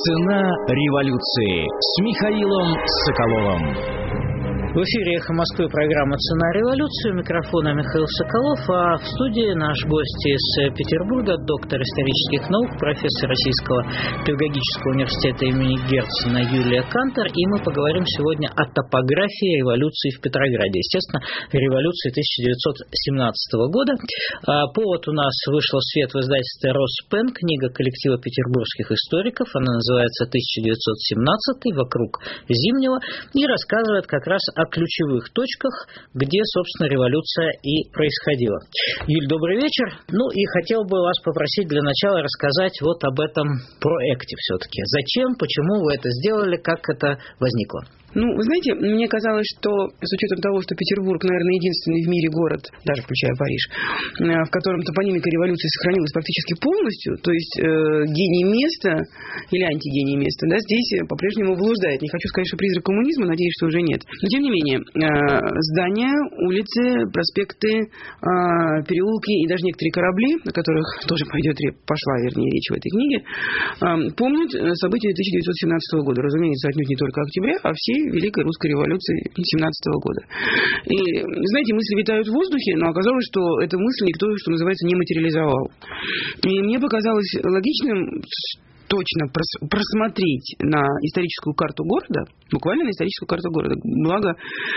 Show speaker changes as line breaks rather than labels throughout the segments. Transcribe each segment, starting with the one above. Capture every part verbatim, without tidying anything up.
Цена революции с Михаилом Соколовым.
В эфире «Эхо Москвы» программа «Цена революции». У микрофона Михаил Соколов, а в студии наш гость из Петербурга, доктор исторических наук, профессор Российского педагогического университета имени Герцена Юлия Кантор. И мы поговорим сегодня о топографии революции в Петрограде. Естественно, революции тысяча девятьсот семнадцатого года. Повод у нас вышел в свет в издательстве «Роспен», книга коллектива петербургских историков. Она называется «тысяча девятьсот семнадцатый. Вокруг Зимнего» и рассказывает как раз о ключевых точках, где, собственно, революция и происходила. Юль, добрый вечер. Ну и хотел бы вас попросить для начала рассказать вот об этом проекте все-таки. Зачем, почему вы это сделали, как это возникло?
Ну, вы знаете, мне казалось, что с учетом того, что Петербург, наверное, единственный в мире город, даже включая Париж, в котором топонимика революции сохранилась практически полностью, то есть э, гений места или антигений места, да, здесь по-прежнему блуждает. Не хочу сказать, что призрак коммунизма, надеюсь, что уже нет. Но, тем не менее, э, здания, улицы, проспекты, э, переулки и даже некоторые корабли, на которых тоже пойдет, пошла, вернее, речь в этой книге, э, помнят события тысяча девятьсот семнадцатого года. Разумеется, отнюдь не только октября, а всей Великой Русской революции семнадцатого года. И, знаете, мысли витают в воздухе, но оказалось, что эта мысль никто, что называется, не материализовал. И мне показалось логичным точно просмотреть на историческую карту города, буквально на историческую карту города, благо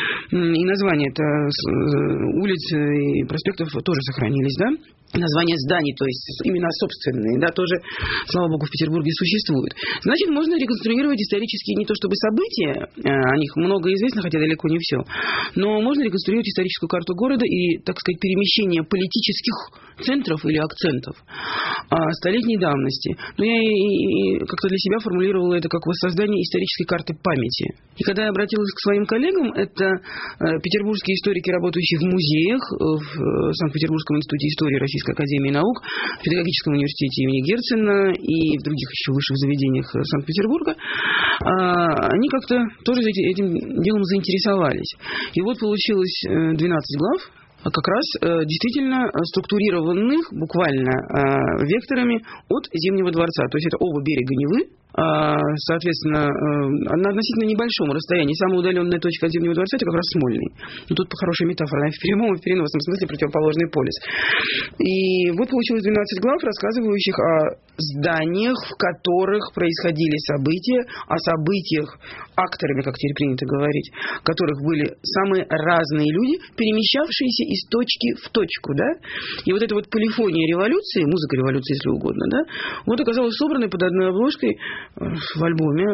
и названия это улиц и проспектов тоже сохранились, да? Названия зданий, то есть имена собственные, да, тоже, слава богу, в Петербурге существуют. Значит, можно реконструировать исторические не то чтобы события, о них много известно, хотя далеко не все, но можно реконструировать историческую карту города и, так сказать, перемещение политических центров или акцентов столетней давности. Но я и как-то для себя формулировала это как воссоздание исторической карты памяти. И когда я обратилась к своим коллегам, это петербургские историки, работающие в музеях, в Санкт-Петербургском институте истории Российской академии наук, в педагогическом университете имени Герцена и в других еще высших заведениях Санкт-Петербурга, они как-то тоже этим делом заинтересовались. И вот получилось двенадцать глав, как раз действительно структурированных буквально векторами от Зимнего дворца. То есть это оба берега Невы, соответственно, на относительно небольшом расстоянии. Самая удаленная точка от Зимнего дворца – это как раз Смольный. Но тут хорошая метафора, в прямом и в переносном смысле противоположный полюс. И вот получилось двенадцать глав, рассказывающих о зданиях, в которых происходили события, о событиях, акторами, как теперь принято говорить, которых были самые разные люди, перемещавшиеся из точки в точку, да? И вот эта вот полифония революции, музыка революции, если угодно, да, вот оказалась собранной под одной обложкой в альбоме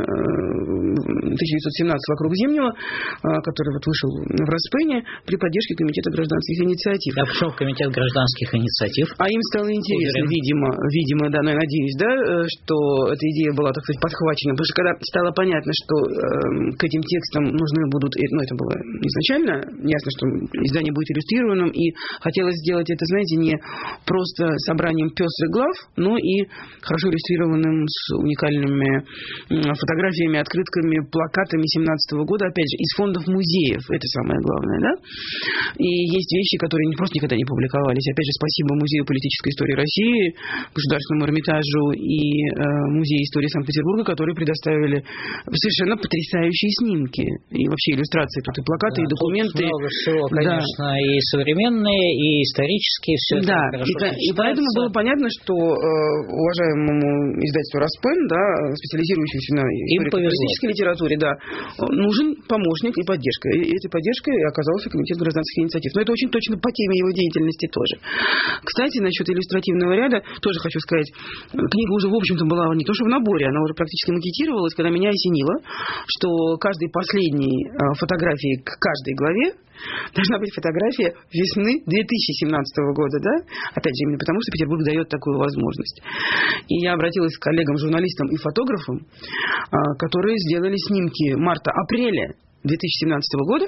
тысяча девятьсот семнадцатого «Вокруг Зимнего», который вот вышел в Роспене при поддержке Комитета гражданских инициатив.
А почему Комитет гражданских инициатив?
А им стало интересно,
Уверен.
видимо, видимо, да, но я надеюсь, да, что эта идея была, так сказать, подхвачена, потому что когда стало понятно, что э, к этим текстам нужны будут, ну, это было изначально, ясно, что издание будет иллюстрированным, и хотелось сделать это, знаете, не просто собранием пестрых глав, но и хорошо иллюстрированным с уникальными фотографиями, открытками, плакатами семнадцатого года, опять же, из фондов музеев, это самое главное, да, и есть вещи, которые не просто никогда не публиковались, опять же, спасибо Музею политической истории России, Государственному Эрмитажу и э, Музею истории Санкт-Петербурга, которые предоставили совершенно потрясающие снимки, и вообще иллюстрации, тут и плакаты, да, и документы.
Много всего, конечно, да. И современные, и исторические, все
да.
это хорошо
и, и поэтому было понятно, что э, уважаемому издательству Роспен, да, специализирующемуся на историко-политической литературе, да, нужен помощник и поддержка. И этой поддержкой оказался Комитет гражданских инициатив. Но это очень точно по теме его деятельности тоже. Кстати, насчет иллюстративного ряда тоже хочу сказать, книга уже, в общем-то, была не то что в наборе, она уже практически макетировалась, когда меня осенило, что каждой последней фотографии к каждой главе должна быть фотография весны две тысячи семнадцатого года, да? Опять же, именно потому, что Петербург дает такую возможность. И я обратилась к коллегам-журналистам и фотографам, которые сделали снимки марта-апреля две тысячи семнадцатого года,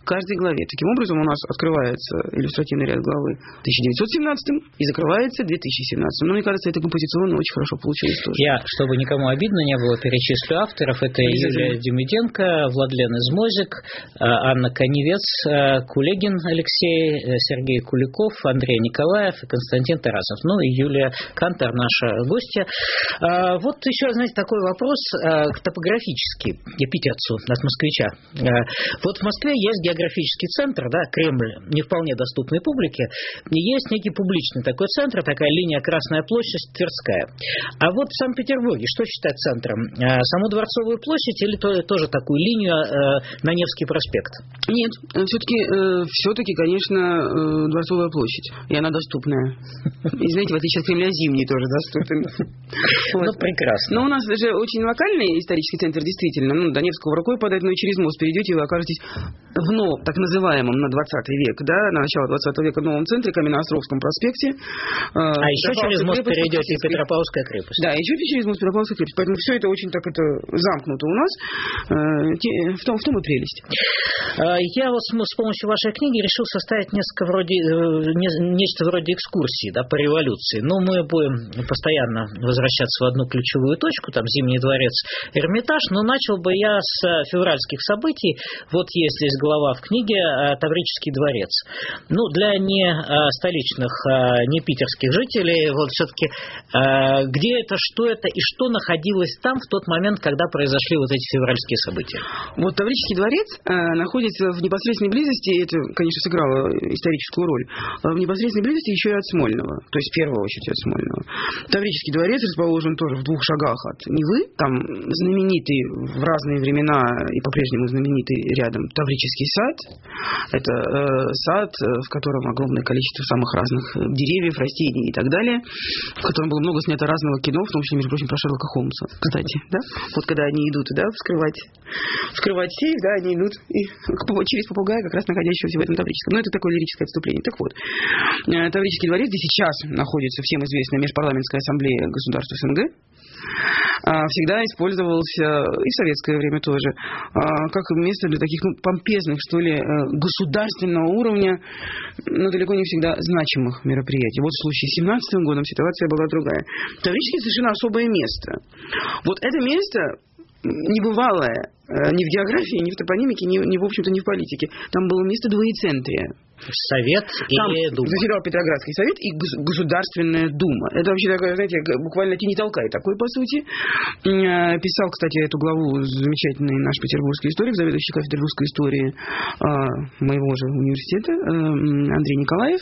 каждой главе. Таким образом, у нас открывается иллюстративный ряд главы тысяча девятьсот семнадцатым и закрывается две тысячи семнадцатым. Но мне кажется, это композиционно очень хорошо получилось тоже.
Я, чтобы никому обидно не было, перечислю авторов. Это Юлия Демиденко, Владлен Измозик, Анна Коневец, Кулегин Алексей, Сергей Куликов, Андрей Николаев и Константин Тарасов. Ну и Юлия Кантор, наша гостья. Вот еще, знаете, такой вопрос топографический питерцу от москвича. Вот в Москве есть географический центр, да, Кремль, не вполне доступный публике, и есть некий публичный такой центр, такая линия Красная площадь, Тверская. А вот в Санкт-Петербурге что считать центром? Саму Дворцовую площадь или то, тоже такую линию на Невский проспект?
Нет, все-таки, все-таки, конечно, Дворцовая площадь, и она доступная. И знаете, в отличие от Кремля, зимний тоже доступен.
Ну, прекрасно.
Но у нас же очень локальный исторический центр, действительно. Ну, до Невского рукой подать, но и через мост перейдете, и вы окажетесь в новом, так называемом, на двадцатый век, да, на начало двадцатого века новом центре, Каменноостровском проспекте.
А еще через мост перейдете, и Петропавловская крепость.
Да, еще через мост Петропавловская крепость. Поэтому все это очень так это замкнуто у нас. В том, в том и прелесть.
Я вот с помощью вашей книги решил составить несколько вроде, нечто вроде экскурсии, да, по революции. Но мы будем постоянно возвращаться в одну ключевую точку, там Зимний дворец, Эрмитаж, но начал бы я с февральских событий. Вот есть здесь глава в книге «Таврический дворец». Ну, для не столичных, не питерских жителей, вот все-таки где это, что это и что находилось там в тот момент, когда произошли вот эти февральские события?
Вот Таврический дворец находится в непосредственной близости, это, конечно, сыграло историческую роль, в непосредственной близости еще и от Смольного, то есть в первую очередь от Смольного. Таврический дворец расположен тоже в двух шагах от Невы, там знаменитый в разные времена и по-прежнему знаменитый рядом Таврический сад. Это э, сад, в котором огромное количество самых разных деревьев, растений и так далее, в котором было много снято разного кино, в том числе, между прочим, про Шерлока Холмса, кстати, да? Вот когда они идут, да, вскрывать, вскрывать сейф, да, они идут и через попугая, как раз находящегося в этом Таврическом. Ну, это такое лирическое отступление. Так вот, Таврический дворец, где сейчас находится всем известная Межпарламентская ассамблея государств СНГ, всегда использовался, и в советское время тоже, как место для таких, ну, помпезных, что ли, государственного уровня, но далеко не всегда значимых мероприятий. Вот в случае с семнадцатым годом ситуация была другая. Таврический совершенно особое место. Вот это место небывалое ни в географии, ни в топонимике, ни, ни в общем-то, ни в политике. Там было место двоецентрия.
Совет и
Там
Дума.
Заседал Петроградский совет и Государственная Дума. Это вообще такое, знаете, буквально тяни толкай такой, по сути. Писал, кстати, эту главу замечательный наш петербургский историк, заведующий кафедрой русской истории моего же университета, Андрей Николаев.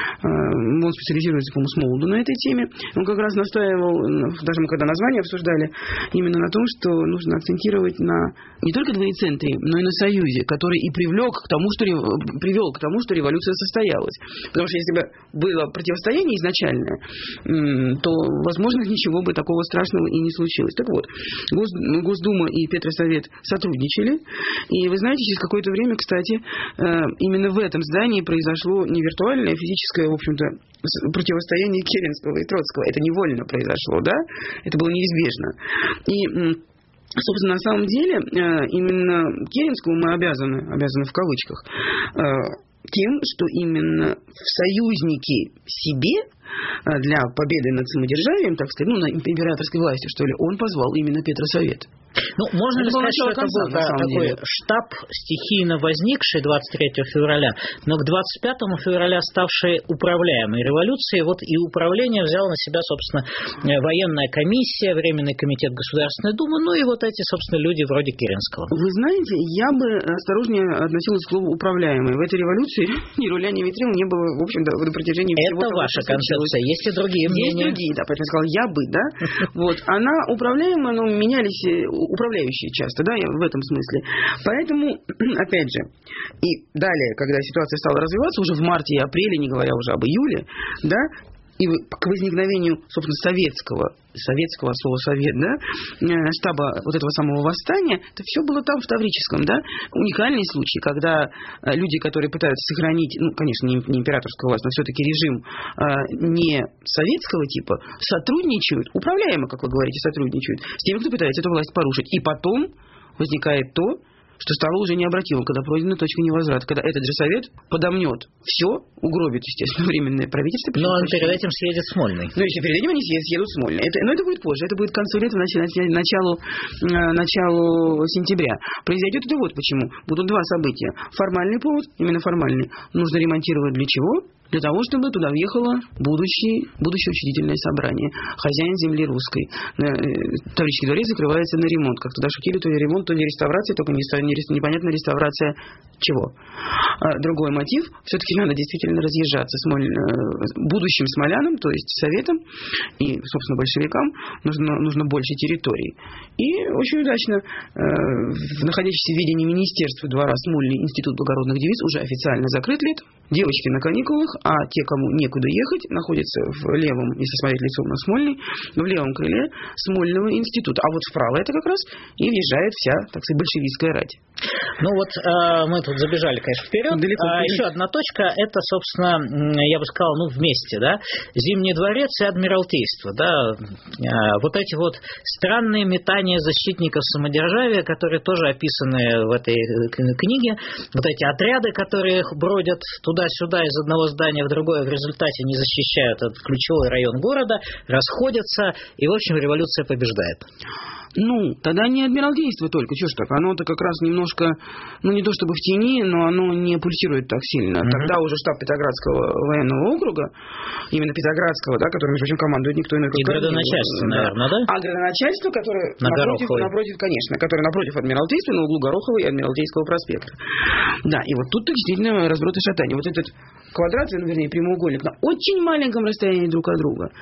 Он специализируется, по-моему, с молоду на этой теме. Он как раз настаивал, даже мы когда название обсуждали, именно на том, что нужно акцентировать на не только двоецентрии, но и на союзе, который и привлек к тому, что привел к тому, что революция состоялась. Потому что если бы было противостояние изначальное, то, возможно, ничего бы такого страшного и не случилось. Так вот, Госдума и Петросовет сотрудничали. И вы знаете, через какое-то время, кстати, именно в этом здании произошло не виртуальное, а физическое, в общем-то, противостояние Керенского и Троцкого. Это невольно произошло, да? Это было неизбежно. И собственно, на самом деле, именно Керенскому мы обязаны, обязаны в кавычках, тем, что именно в союзники себе для победы над самодержавием, так сказать, ну, на императорской власти, что ли, он позвал именно Петросовет.
Ну, можно ли сказать, что это был да, такой штаб, стихийно возникший двадцать третьего февраля, но к двадцать пятому февраля ставший управляемой революцией, вот и управление взял на себя, собственно, военная комиссия, Временный комитет Государственной Думы, ну и вот эти, собственно, люди вроде Керенского.
Вы знаете, я бы осторожнее относилась к слову «управляемой». В этой революции ни руля, ни ветрил не было, в общем-то, на протяжении всего.
Это ваша концепция, есть и другие мнения.
Есть другие, да, поэтому я сказала «я бы», да. Вот, она управляемая, но менялись управляющие часто, да, в этом смысле. Поэтому, опять же, и далее, когда ситуация стала развиваться, уже в марте и апреле, не говоря уже об июле, да, и к возникновению, собственно, советского, советского слова «совет», да, штаба вот этого самого восстания, это все было там, в Таврическом, да. Уникальный случай, когда люди, которые пытаются сохранить, ну, конечно, не императорскую власть, но все-таки режим не советского типа, сотрудничают, управляемо, как вы говорите, сотрудничают с теми, кто пытается эту власть порушить. И потом возникает то, что стало уже необратимым, когда пройдена точка невозврата, когда этот же совет подомнет все, угробит, естественно, временное правительство.
Но он перед этим съедет в Смольный.
Ну, если перед этим они съедут, съедут в Смольный. Это, но это будет позже, это будет к концу лета, началу, началу сентября. Произойдет это вот почему. Будут два события. Формальный повод, именно формальный, нужно ремонтировать для чего? Для того, чтобы туда въехало будущее, будущее учредительное собрание. Хозяин земли русской. Таврический дворец закрывается на ремонт. Как туда шутили, то ли ремонт, то ли реставрация, только не, не, непонятно реставрация чего. А другой мотив, все-таки надо действительно разъезжаться. Смоль, будущим смолянам, то есть советам и, собственно, большевикам нужно, нужно больше территорий. И очень удачно, э, находящийся в ведении Министерства двора Смольный институт благородных девиц уже официально закрыт летом. Девочки на каникулах, а те, кому некуда ехать, находятся в левом, если смотреть лицом на Смольный, в левом крыле Смольного института. А вот вправо это как раз и въезжает вся, так сказать, большевистская рать.
Ну вот э, мы тут забежали, конечно, вперед.
Далеко,
а еще одна точка, это, собственно, я бы сказал, ну, вместе, да, Зимний дворец и Адмиралтейство, да, э, вот эти вот странные метания защитников самодержавия, которые тоже описаны в этой книге, вот эти отряды, которые бродят туда-сюда из одного здания в другое, в результате не защищают этот ключевой район города, расходятся, и, в общем, революция побеждает.
Ну, тогда не Адмиралтейство только, что ж так, оно-то как раз немножко, ну, не то чтобы в тени, но оно не пульсирует так сильно. Mm-hmm. Тогда уже штаб Петроградского военного округа, именно Петроградского, да, которым, между прочим, командует никто иной, как
и градоначальство, да. наверное, да?
А градоначальство, которое
На
напротив, напротив, конечно, которое напротив Адмиралтейства, на углу Горохова и Адмиралтейского проспекта. Да, и вот тут действительно разброд и шатание. Вот этот квадрат, вернее, прямоугольник на очень маленьком расстоянии друг от друга.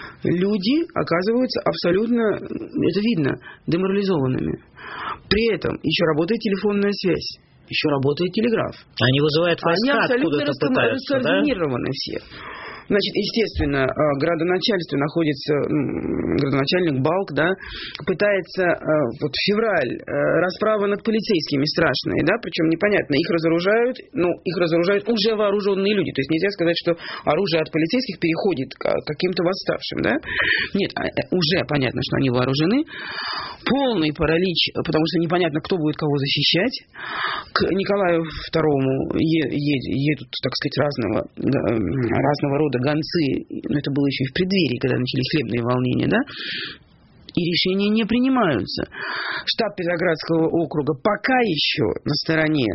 Люди оказываются абсолютно, это видно, деморализованными. При этом еще работает телефонная связь, еще работает телеграф.
Они вызывают войска,
Они абсолютно
откуда-то пытаются, да?
раскоординированы все. Значит, естественно, градоначальство находится, градоначальник Балк, да, пытается, вот февраль, расправа над полицейскими страшная, да, причем непонятно, их разоружают, ну, их разоружают уже вооруженные люди, то есть нельзя сказать, что оружие от полицейских переходит к каким-то восставшим, да, нет, уже понятно, что они вооружены, полный паралич, потому что непонятно, кто будет кого защищать, к Николаю второму едут, так сказать, разного, разного рода гонцы, но это было еще и в преддверии, когда начались хлебные волнения, да, и решения не принимаются. Штаб Петроградского округа пока еще на стороне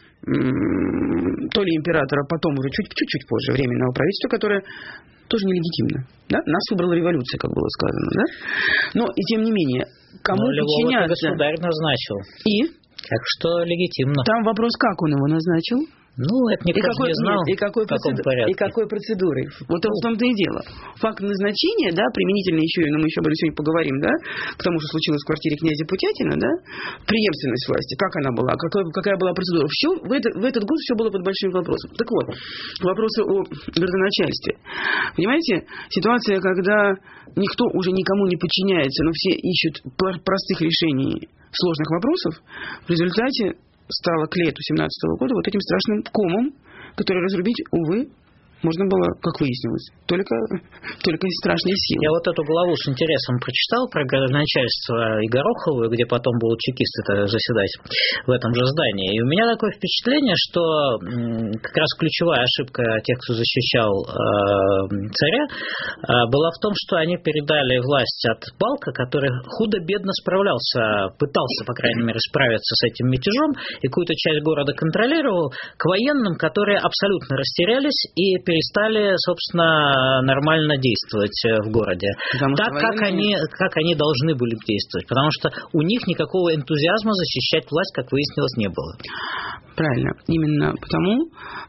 м- то ли императора, потом уже чуть- чуть-чуть позже временного правительства, которое тоже нелегитимно. Да? Нас выбрала революция, как было сказано. Да? Но и тем не менее, кому
Но
подчиняться...
государь назначил.
И?
Так что легитимно.
Там вопрос, как он его назначил?
Ну, это никто
и какой,
не знал,
нет, и какой, процеду... и какой процедурой. Вот в том-то и дело. Факт назначения, да, применительно еще, но мы еще об этом сегодня поговорим, да, к тому, что случилось в квартире князя Путятина, да, преемственность власти, как она была, какой, какая была процедура. Все, в, это, в этот год все было под большим вопросом. Так вот, к вопросу о градоначальстве. Понимаете, ситуация, когда никто уже никому не подчиняется, но все ищут простых решений сложных вопросов, в результате стало к лету семнадцатого года вот этим страшным комом, который разрубить, увы, можно было, как выяснилось, только, только из страшной силы.
Я вот эту главу с интересом прочитал про градоначальство и Гороховую, где потом будут чекисты заседать в этом же здании. И у меня такое впечатление, что как раз ключевая ошибка тех, кто защищал э, царя, э, была в том, что они передали власть от Балка, который худо-бедно справлялся, пытался, по крайней мере, справиться с этим мятежом, и какую-то часть города контролировал, к военным, которые абсолютно растерялись и перестали, собственно, нормально действовать в городе. Потому так, как они, как они должны были действовать. Потому что у них никакого энтузиазма защищать власть, как выяснилось, не было.
Правильно. Именно потому,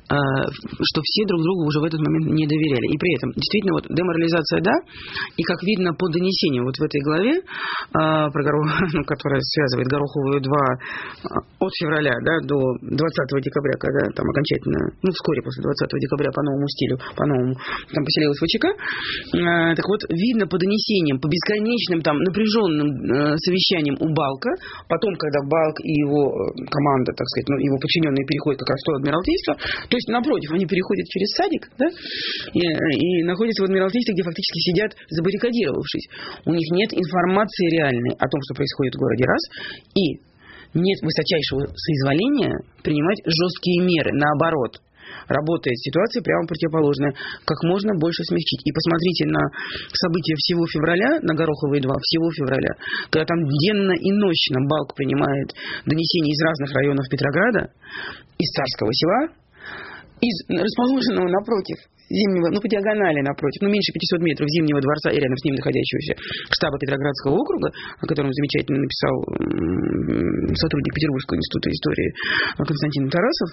что все друг другу уже в этот момент не доверяли. И при этом, действительно, вот деморализация, да, и как видно по донесению вот в этой главе, про Горох... ну, которая связывает Гороховую два от февраля, да, до двадцатого декабря, когда там окончательно, ну, вскоре после двадцатого декабря по новому стилю, по новому, там поселилась ВЧК. Так вот, видно по донесениям, по бесконечным там напряженным совещаниям у Балка, потом, когда Балк и его команда, так сказать, ну, его подчиненные переходят как раз в то Адмиралтейство, то есть, напротив, они переходят через садик, да, и, и находятся в Адмиралтействе, где фактически сидят забаррикадировавшись. У них нет информации реальной о том, что происходит в городе, раз, и нет высочайшего соизволения принимать жесткие меры, наоборот. Работает ситуация прямо противоположная. Как можно больше смягчить. И посмотрите на события всего февраля, на Гороховые два, всего февраля, когда там денно и ночно Балк принимает донесения из разных районов Петрограда, из Царского села, из расположенного напротив Зимнего, ну, по диагонали напротив, ну, меньше пятисот метров Зимнего дворца и рядом с ним находящегося штаба Петроградского округа, о котором замечательно написал сотрудник Петербургского института истории Константин Тарасов.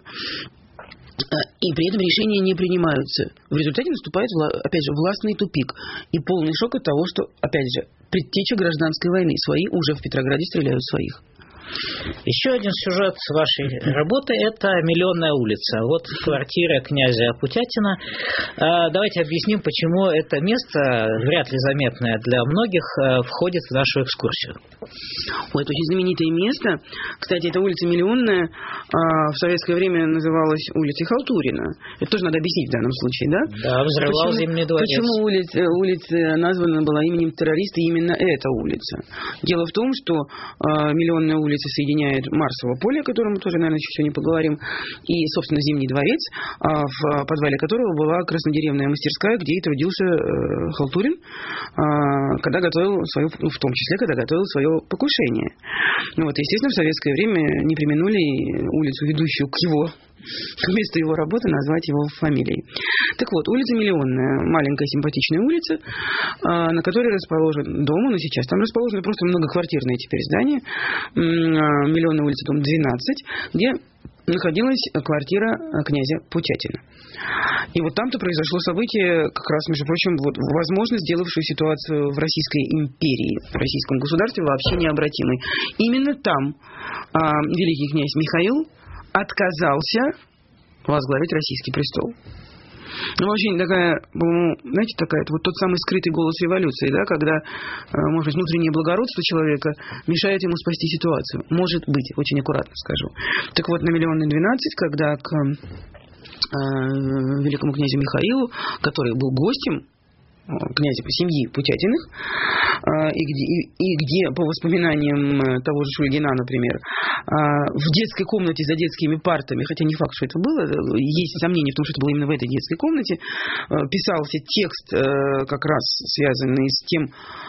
И при этом решения не принимаются. В результате наступает, опять же, властный тупик и полный шок от того, что, опять же, предтеча гражданской войны. Свои уже в Петрограде стреляют своих.
Еще один сюжет вашей работы – это «Миллионная улица». Вот квартира князя Путятина. Давайте объясним, почему это место, вряд ли заметное для многих, входит в нашу экскурсию.
Ой, это очень знаменитое место. Кстати, эта улица Миллионная в советское время называлась улицей Халтурина. Это тоже надо объяснить в данном случае, да?
Да, взрывал почему, Зимний дворец.
Почему улица, улица названа была именем террориста именно эта улица? Дело в том, что Миллионная улица соединяет Марсово поле, о котором мы тоже, наверное, еще сегодня поговорим, и, собственно, Зимний дворец, в подвале которого была краснодеревная мастерская, где и трудился Халтурин, когда готовил свое, в том числе, когда готовил свое покушение. Ну, вот, естественно, в советское время не преминули улицу, ведущую к его вместо его работы назвать его фамилией. Так вот, улица Миллионная, маленькая симпатичная улица, на которой расположен дом, но сейчас там расположены просто многоквартирные теперь здания. Миллионная улица, дом двенадцать, где находилась квартира князя Путятина. И вот там-то произошло событие, как раз, между прочим, вот, возможно, сделавшую ситуацию в Российской империи, в российском государстве вообще необратимой. Именно там а, великий князь Михаил отказался возглавить российский престол. Ну, очень такая, знаете, такая, вот тот самый скрытый голос революции, да, когда, может быть, внутреннее благородство человека мешает ему спасти ситуацию. Может быть, очень аккуратно скажу. Так вот, на Миллионной двенадцать, когда к э, великому князю Михаилу, который был гостем князя по семьи Путятиных, и где, и, и где, по воспоминаниям того же Шульгина, например, в детской комнате за детскими партами, хотя не факт, что это было, есть сомнения в том, что это было именно в этой детской комнате, писался текст, как раз связанный с тем,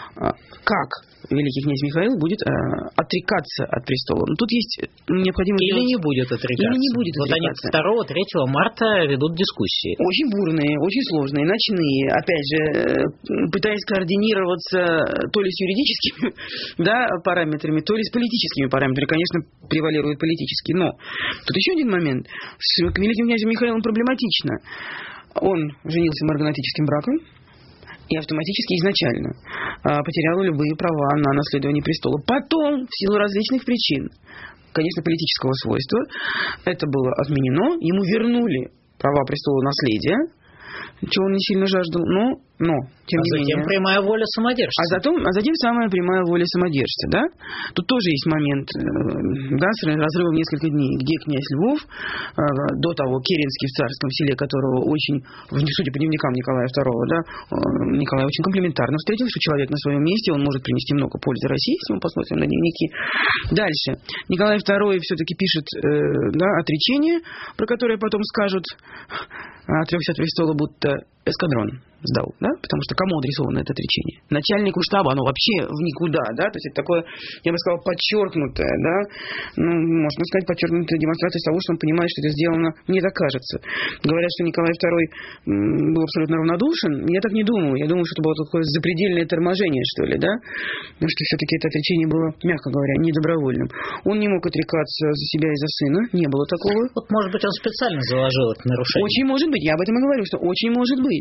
как великий князь Михаил будет э, отрекаться от престола. Но тут есть необходимо...
Или
делать...
не будет отрекаться.
Или не будет
вот
отрекаться.
Вот они второго-третьего марта ведут дискуссии.
Очень бурные, очень сложные, ночные. Опять же, пытаясь координироваться то ли с юридическими да, параметрами, то ли с политическими параметрами. Конечно, превалируют политические. Но тут еще один момент. С великим князем Михаилом проблематично. Он женился марганатическим браком и автоматически изначально а, потерял любые права на наследование престола. Потом, в силу различных причин, конечно, политического свойства, это было отменено, ему вернули права престола наследия, чего он не сильно жаждал, но, но тем
а
не
затем
менее...
прямая воля самодержца.
А затем, а затем самая прямая воля самодержца, да? Тут тоже есть момент, да, с разрывом несколько дней, где князь Львов, до того Керенский в Царском селе, которого очень, судя по дневникам Николая второго, да, Николай очень комплиментарно встретил, что человек на своем месте, он может принести много пользы России, если мы посмотрим на дневники. Дальше. Николай второй все-таки пишет, да, отречение, про которое потом скажут, отрекся от престола, будто эскадрон сдал, да, потому что кому адресовано это отречение? Начальнику штаба, оно вообще в никуда, да, то есть это такое, я бы сказал, подчеркнутое, да, ну, можно сказать, подчеркнутая демонстрация того, что он понимает, что это сделано, мне так кажется. Говорят, что Николай второй был абсолютно равнодушен, я так не думаю, я думаю, что это было такое запредельное торможение, что ли, да, потому что все-таки это отречение было, мягко говоря, недобровольным. Он не мог отрекаться за себя и за сына, не было такого.
Вот, может быть, он специально заложил это нарушение.
Очень может быть, я об этом и говорю, что очень может быть.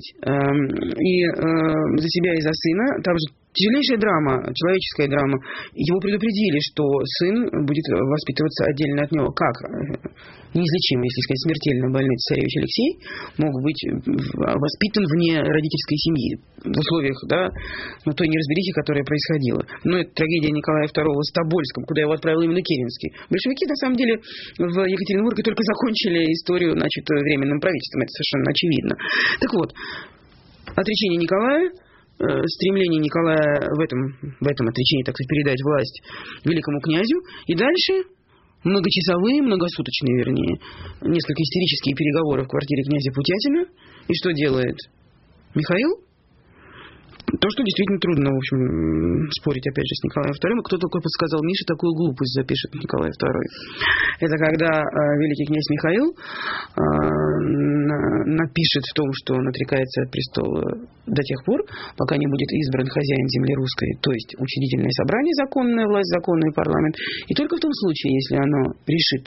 И э, за себя и за сына, там же тяжелейшая драма, человеческая драма. Его предупредили, что сын будет воспитываться отдельно от него. Как? Неизлечимый, если сказать, смертельно больной царевич Алексей мог быть воспитан вне родительской семьи. В условиях, да, ну, той неразберихи, которая происходила. Но это трагедия Николая второго с Тобольском, куда его отправил именно Керенский. Большевики, на самом деле, в Екатеринбурге только закончили историю, значит, временным правительством. Это совершенно очевидно. Так вот, отречение Николая, стремление Николая в этом, в этом отречении, так сказать, передать власть великому князю. И дальше многочасовые, многосуточные, вернее, несколько истерические переговоры в квартире князя Путятина. И что делает Михаил? То, что действительно трудно, в общем, спорить, опять же, с Николаем вторым. И кто такой подсказал Мише, такую глупость запишет Николай второй. Это когда э, великий князь Михаил э, на, напишет в том, что он отрекается от престола до тех пор, пока не будет избран хозяин земли русской, то есть учредительное собрание, законная власть, законный парламент. И только в том случае, если оно решит,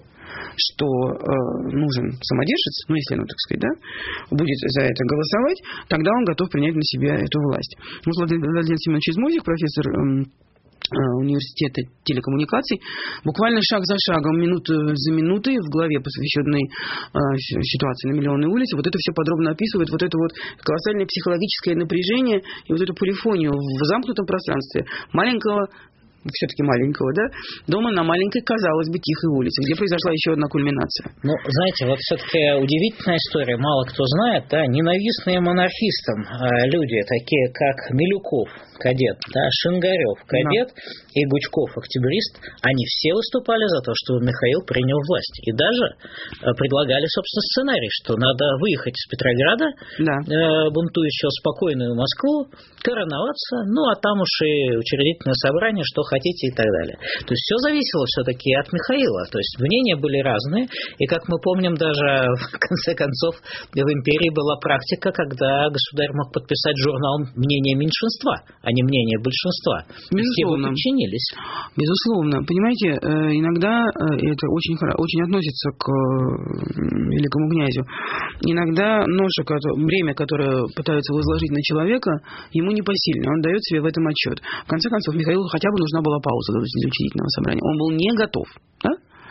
что э, нужен самодержец, ну, если оно, так сказать, да, будет за это голосовать, тогда он готов принять на себя эту власть. Ну, Владимир Семенович Измозик, профессор э, университета телекоммуникаций, буквально шаг за шагом, минуту за минутой в главе, посвященной э, ситуации на Миллионной улице, вот это все подробно описывает, вот это вот колоссальное психологическое напряжение и вот эту полифонию в замкнутом пространстве маленького, все-таки маленького, да, дома на маленькой, казалось бы, тихой улице, где произошла еще одна кульминация.
Ну, знаете, вот все-таки удивительная история, мало кто знает, да, ненавистные монархистам люди, такие как Милюков, кадет, да, Шингарев, кадет, да, и Гучков, октябрист, они все выступали за то, чтобы Михаил принял власть. И даже предлагали, собственно, сценарий, что надо выехать из Петрограда, да, э, бунтующего, спокойную Москву, короноваться, ну, а там уж и учредительное собрание, что хотите и так далее. То есть все зависело все-таки от Михаила. То есть мнения были разные. И, как мы помним, даже в конце концов в империи была практика, когда государь мог подписать журнал «Мнение меньшинства», а не мнение большинства. Все бы подчинились.
Безусловно. Понимаете, иногда это очень, очень относится к великому князю. Иногда ноша, бремя, которое пытаются возложить на человека, ему непосильно. Он дает себе в этом отчет. В конце концов, Михаилу хотя бы нужна была пауза до учредительного собрания. Он был не готов. Да?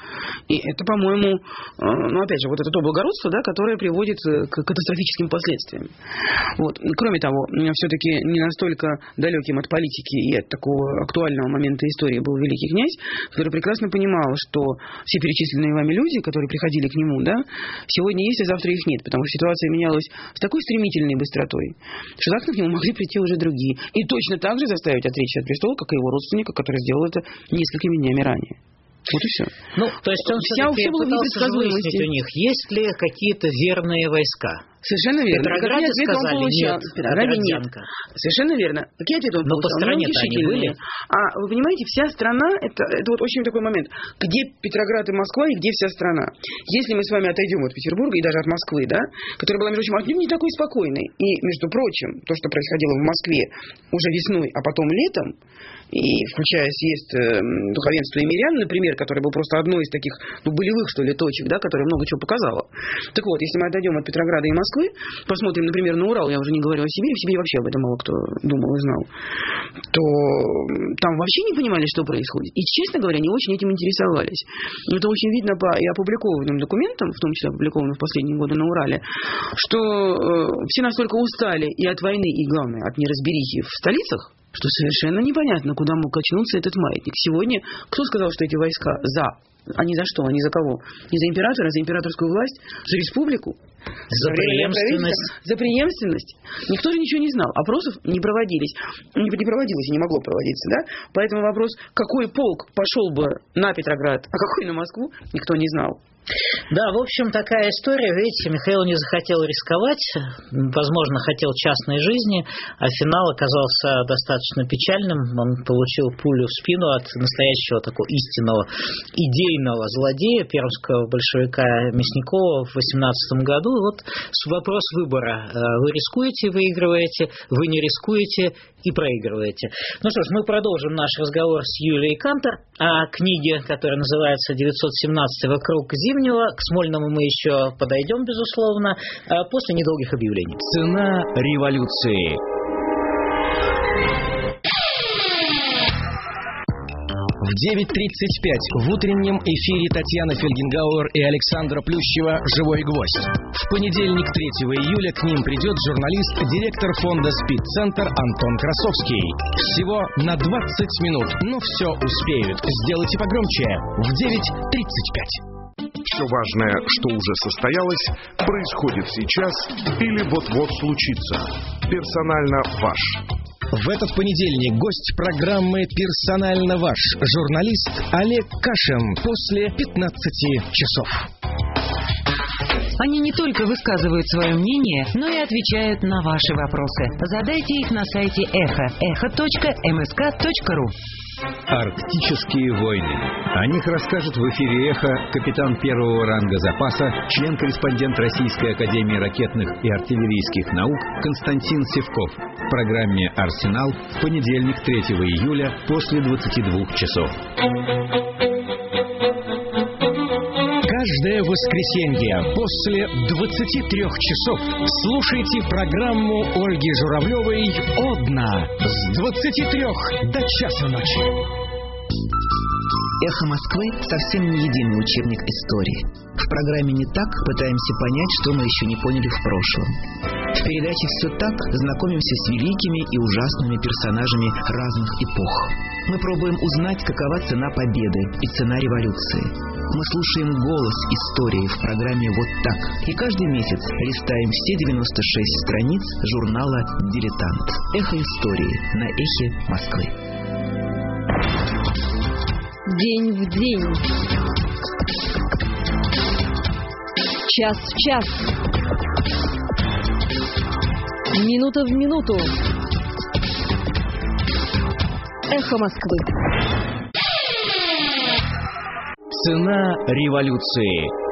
И это, по-моему, ну, опять же, вот это то благородство, да, которое приводит к катастрофическим последствиям. Вот. Кроме того, все-таки не настолько далеким от политики и от такого актуального момента истории был великий князь, который прекрасно понимал, что все перечисленные вами люди, которые приходили к нему, да, сегодня есть, а завтра их нет, потому что ситуация менялась с такой стремительной быстротой, что завтра к нему могли прийти уже другие. И точно так же заставить отречься от престола, как и его родственника, который сделал это несколькими днями ранее. Вот и все.
Ну, то есть он Вся, все-таки пытался выяснить у них, есть ли какие-то верные войска.
Совершенно верно.
Петрограде сказали,
он получал?
нет.
Петрограде нет. Совершенно верно. Какие ответы он
Но
получал?
по стране-то они были.
А вы понимаете, вся страна, это, это вот очень такой момент. Где Петроград и Москва, и где вся страна? Если мы с вами отойдем от Петербурга и даже от Москвы, да, которая была, между прочим, отнюдь не такой спокойной. И, между прочим, то, что происходило в Москве уже весной, а потом летом, и включая съезд э, духовенства и мирян, например, который был просто одной из таких, ну, болевых, что ли, точек, да, которая много чего показала. Так вот, если мы отойдем от Петрограда и Москвы, посмотрим, например, на Урал, я уже не говорю о Сибири, в Сибири вообще об этом мало кто думал и знал, то там вообще не понимали, что происходит. И, честно говоря, не очень этим интересовались. Это очень видно по и опубликованным документам, в том числе опубликованным в последние годы на Урале, что э, все настолько устали и от войны, и, главное, от неразберихи в столицах, что совершенно непонятно, куда мог качнуться этот маятник. Сегодня кто сказал, что эти войска за? Они за что? Они за кого? Не за императора, за императорскую власть? За республику?
За преемственность.
За преемственность. Никто же ничего не знал. Опросов не проводились. Не, не проводилось и не могло проводиться, да? Поэтому вопрос, какой полк пошел бы на Петроград, а какой на Москву, никто не знал.
Да, в общем, такая история. Видите, Михаил не захотел рисковать, возможно, хотел частной жизни, а финал оказался достаточно печальным. Он получил пулю в спину от настоящего такого истинного идейного злодея, пермского большевика Мясникова в восемнадцатом году. Вот вопрос выбора. Вы рискуете, выигрываете, вы не рискуете и проигрываете. Ну что ж, мы продолжим наш разговор с Юлией Кантор о книге, которая называется девятьсот семнадцать «Вокруг Зимнего». К Смольному мы еще подойдем, безусловно, после недолгих объявлений.
Цена революции. В девять тридцать пять в утреннем эфире Татьяна Фельгенгауэр и Александра Плющева «Живой гвоздь». В понедельник, третьего июля, к ним придет журналист, директор фонда «Спид-центр» Антон Красовский. Всего на двадцать минут, но все успеют. Сделайте погромче. В девять тридцать пять.
Все важное, что уже состоялось, происходит сейчас или вот-вот случится. Персонально ваш.
В этот понедельник гость программы «Персонально ваш» журналист Олег Кашин после пятнадцати часов.
Они не только высказывают свое мнение, но и отвечают на ваши вопросы. Задайте их на сайте эхо эхо точка эм эс ка точка ру.
Арктические войны. О них расскажет в эфире «Эхо» капитан первого ранга запаса, член-корреспондент Российской академии ракетных и артиллерийских наук Константин Севков. В программе «Арсенал» в понедельник, третьего июля, после двадцати двух часов.
Каждое воскресенье после двадцати трёх часов слушайте программу Ольги Журавлевой «Одна» с двадцати трёх до часа ночи.
«Эхо Москвы» совсем не единый учебник истории. В программе «Не так» пытаемся понять, что мы еще не поняли в прошлом. В передаче «Все так» знакомимся с великими и ужасными персонажами разных эпох. Мы пробуем узнать, какова цена победы и цена революции. Мы слушаем голос истории в программе «Вот так». И каждый месяц листаем все девяносто шесть страниц журнала «Дилетант». «Эхо истории» на «Эхе Москвы».
День в день. Час в час. Минута в минуту. Эхо Москвы.
Цена революции.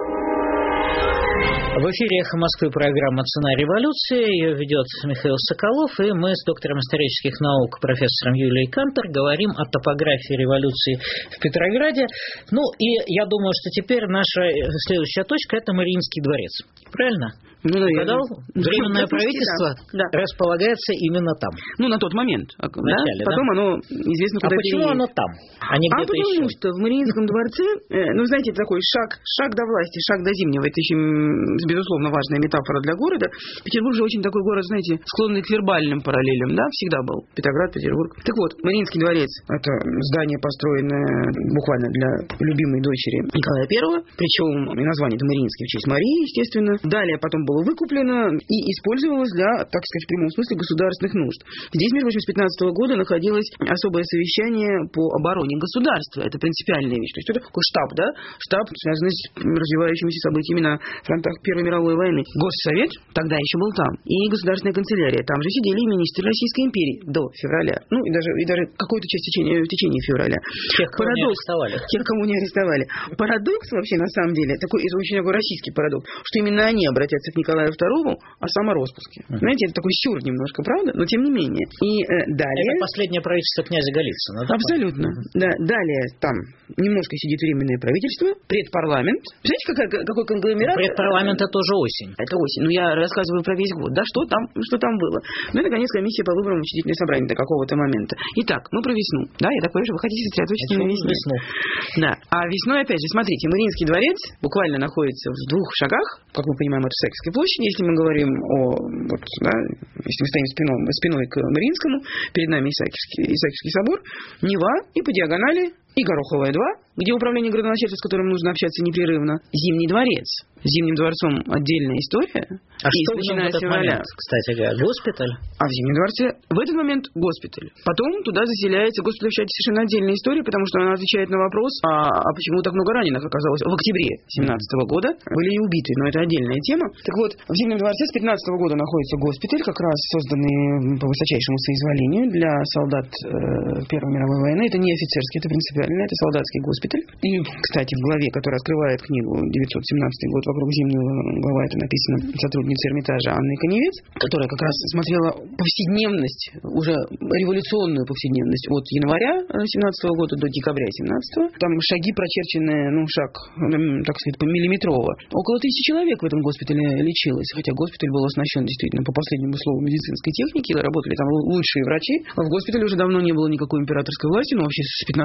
В эфире «Эхо Москвы» программа «Цена революции». Ее ведет Михаил Соколов, и мы с доктором исторических наук, профессором Юлией Кантор, говорим о топографии революции в Петрограде. Ну, и я думаю, что теперь наша следующая точка – это Мариинский дворец. Правильно?
Ну,
угадал? Временное
ну,
правительство
да.
располагается именно там.
Ну, на тот момент.
Вначале,
да? Потом
да?
оно известно, куда
А почему
переедет.
оно там, а не
А
где-то
потому
еще?
что в Мариинском дворце, э, ну, знаете, такой шаг, шаг до власти, шаг до Зимнего. Это еще, безусловно, важная метафора для города. Петербург же очень такой город, знаете, склонный к вербальным параллелям, да, всегда был. Петроград, Петербург. Так вот, Мариинский дворец – это здание, построенное буквально для любимой дочери Николая Первого, причем и название это Мариинский в честь Марии, естественно. Далее потом было выкуплено и использовалось для, так сказать, в прямом смысле государственных нужд. Здесь, между прочим, с пятнадцатого года находилось особое совещание по обороне государства. Это принципиальная вещь. То есть это такой штаб, да? Штаб, связанный с развивающимися событиями на фронтах Первой мировой войны. Госсовет тогда еще был там. И государственная канцелярия. Там же сидели и министры Российской империи до февраля. Ну, и даже, и даже какую-то часть в течение, в течение февраля.
Тех, кого не арестовали.
Тех, кому не арестовали. Парадокс вообще, на самом деле, такой, это очень такой российский парадокс, что именно они обратятся к Николаю Второму о самороспуске. Uh-huh. Знаете, это такой сюр немножко, правда? Но тем не менее. И э, далее...
Это последнее правительство князя Голицына, да?
Абсолютно. Uh-huh. Да, далее там немножко сидит временное правительство, предпарламент. Представляете, какой, какой конгломерат?
Предпарламент – это уже осень.
Это осень. Ну, я рассказываю про весь год. Да, что там, что там было. Ну, и, наконец, комиссия по выборам учредительного собрания до какого-то момента. Итак, мы про весну. Да, я так понимаю, что вы хотите сосредоточиться на весне.
Весну.
Да. А весной, опять же, смотрите, Мариинский дворец буквально находится в двух шагах, как мы понимаем, от Исаакиевской площади. Если мы говорим о, вот, да, если мы стоим спиной, спиной к Мариинскому, перед нами Исаакиевский, Исаакиевский собор, Нева, и по диагонали и Гороховая два, где управление градоначальства, с которым нужно общаться непрерывно, Зимний дворец. Зимним дворцом отдельная история.
А
и
что в нем в этот момент, кстати говоря? Госпиталь?
А в Зимнем дворце в этот момент госпиталь. Потом туда заселяется, госпиталь вообще совершенно отдельная история, потому что она отвечает на вопрос, а, а почему так много раненых оказалось в октябре семнадцатого года. Были и убиты, но это отдельная тема. Так вот, в Зимнем дворце с пятнадцатого года находится госпиталь, как раз созданный по высочайшему соизволению для солдат э, Первой мировой войны. Это не офицерский, это принципиально, это солдатский госпиталь. И, кстати, в главе, которая открывает книгу девятьсот семнадцатый год вокруг Зимнего, глава это написано сотрудница Эрмитажа Анной Коневец, которая как раз смотрела повседневность, уже революционную повседневность от января семнадцатого года до декабря семнадцатого. Там шаги прочерчены, ну, шаг, так сказать, миллиметрово. Около тысячи человек в этом госпитале лечилось, хотя госпиталь был оснащен действительно по последнему слову медицинской техники, работали там лучшие врачи. В госпитале уже давно не было никакой императорской власти, но вообще с пятнадцатого года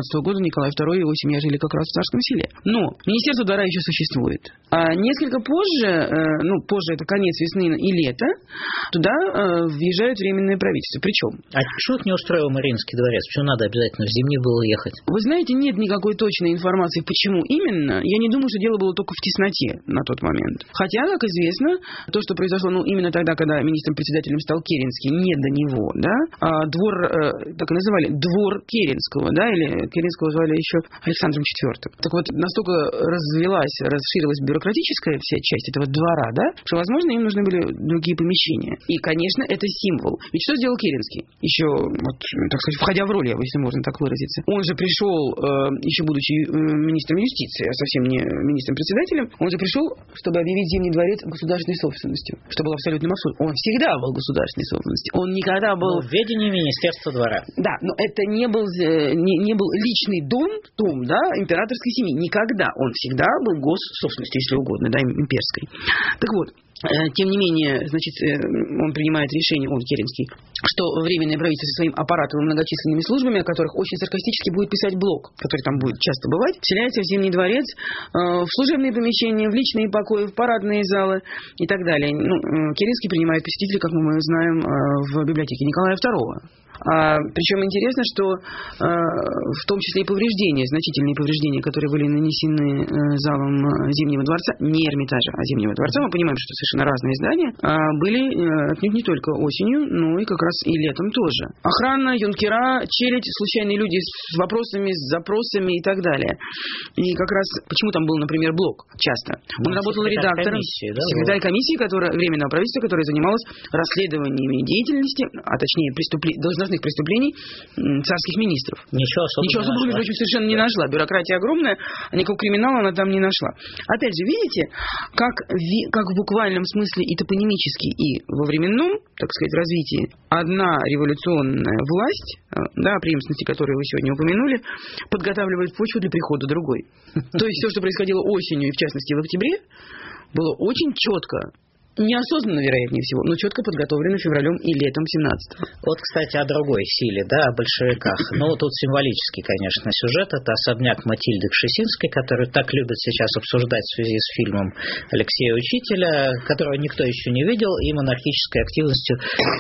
Николай второй и его семья жили как раз в Царском Селе. Но Министерство двора еще существует. А несколько позже, ну, позже это конец весны и лета, туда въезжают временное правительство. Причем...
А что их не устроил Мариинский дворец? Почему надо обязательно в зимний было ехать?
Вы знаете, нет никакой точной информации, почему именно. Я не думаю, что дело было только в тесноте на тот момент. Хотя, как известно, то, что произошло, ну, именно тогда, когда министром-председателем стал Керенский, не до него, да, а двор, э, так и называли, двор Керенского, да, или Керенского звали еще Александром четвёртым. Так вот, настолько развелась, расширилась бюрократическая вся часть этого двора, да, что, возможно, им нужны были другие помещения. И, конечно, это символ. Ведь что сделал Керенский? Еще, вот, так сказать, входя в роль, если можно так выразиться. Он же пришел, э, еще будучи э, министром юстиции, а совсем не министром-председателем, он же пришел, чтобы объявить Зимний дворец государственной собственностью, что было абсолютным абсурдом. Он всегда был государственной собственностью. Он никогда был...
Но в ведении Министерства двора.
Да, но это не был, не, не был личный дом, дом, да, императорской семьи. Никогда. Он всегда был госсобственностью, если угодно, да, имперской. Так вот, тем не менее, значит, он принимает решение, он, Керенский, что временное правительство со своим аппаратом и многочисленными службами, о которых очень саркастически будет писать Блок, который там будет часто бывать, вселяется в Зимний дворец, в служебные помещения, в личные покои, в парадные залы и так далее. Ну, Керенский принимает посетителей, как мы знаем, в библиотеке Николая второго. А, причем интересно, что а, в том числе и повреждения, значительные повреждения, которые были нанесены а, залом Зимнего дворца, не Эрмитажа, а Зимнего дворца, мы понимаем, что совершенно разные здания, а, были а, отнюдь не только осенью, но и как раз и летом тоже. Охрана, юнкера, челядь, случайные люди с вопросами, с запросами и так далее. И как раз, почему там был, например, Блок часто? Он ну, работал редактором, комиссии, да, секретарь комиссии, которая, временного правительства, которая занималась расследованиями деятельности, а точнее преступлений, должностных преступлений царских министров.
Ничего особенного,
Ничего особенного между прочим, совершенно не нашла. Бюрократия огромная, а никакого криминала она там не нашла. Опять же, видите, как, как в буквальном смысле и топонимически, и во временном, так сказать, развитии одна революционная власть, да, о преемственности которой вы сегодня упомянули, подготавливает почву для прихода другой. То есть все, что происходило осенью, и в частности в октябре, было очень четко, неосознанно, вероятнее всего, но четко подготовлено февралем и летом семнадцатого.
Вот, кстати, о другой силе, да, о большевиках. Ну, тут символический, конечно, сюжет. Это особняк Матильды Кшесинской, которую так любят сейчас обсуждать в связи с фильмом Алексея Учителя, которого никто еще не видел, и монархической активностью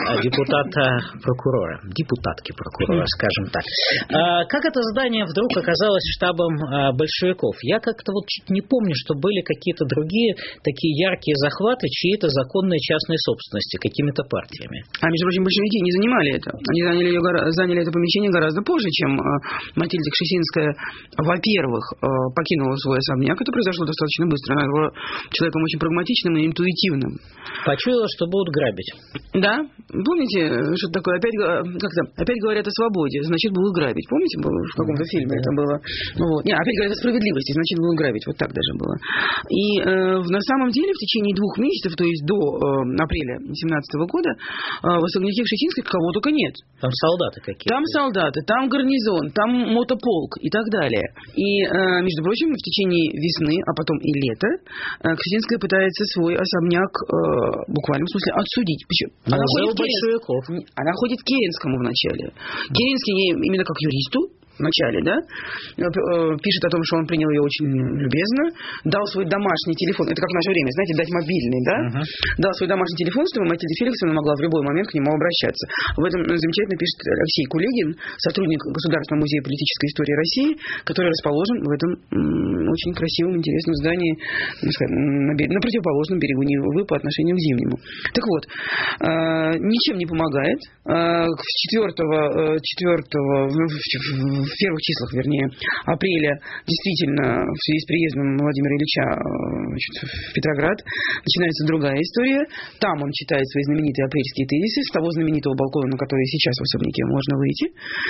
депутата-прокурора. Депутатки-прокурора, скажем так. А как это здание вдруг оказалось штабом большевиков? Я как-то вот чуть не помню, что были какие-то другие такие яркие захваты, чьи-то законной частной собственности какими-то партиями.
А, между прочим, большевики не занимали это. Они заняли, ее, заняли это помещение гораздо позже, чем э, Матильда Кшесинская, во-первых, э, покинула свой особняк. Это произошло достаточно быстро. Она была человеком очень прагматичным и интуитивным.
Почуяла, что будут грабить.
Да. Помните, что такое? Опять, как-то, опять говорят о свободе, значит, будут грабить. Помните, было в каком-то фильме это было? Вот. Не, опять говорят о справедливости, значит, будут грабить. Вот так даже было. И э, на самом деле в течение двух месяцев, то есть до э, апреля семнадцатого года, э, в особняке Кшесинской кого только нет.
Там солдаты какие-то.
Там солдаты, там гарнизон, там мотополк и так далее. И, э, между прочим, в течение весны, а потом и лета, э, Кшесинская пытается свой особняк э, в буквальном смысле отсудить. Почему? Она ходит, большевиков. Она ходит к Керенскому вначале. Керенский ей именно как юристу в начале, да, пишет о том, что он принял ее очень любезно, дал свой домашний телефон, это как в наше время, знаете, дать мобильный, да, uh-huh. дал свой домашний телефон, чтобы Матильда Феликсовна могла в любой момент к нему обращаться. В этом замечательно пишет Алексей Кулегин, сотрудник Государственного музея политической истории России, который расположен в этом очень красивом, интересном здании на противоположном берегу Невы по отношению к Зимнему. Так вот, ничем не помогает. четвёртого, четвёртого в первых числах, вернее, апреля, действительно, в связи с приездом Владимира Ильича значит, в Петроград, начинается другая история. Там он читает свои знаменитые апрельские тезисы с того знаменитого балкона, на который сейчас в особняке можно выйти.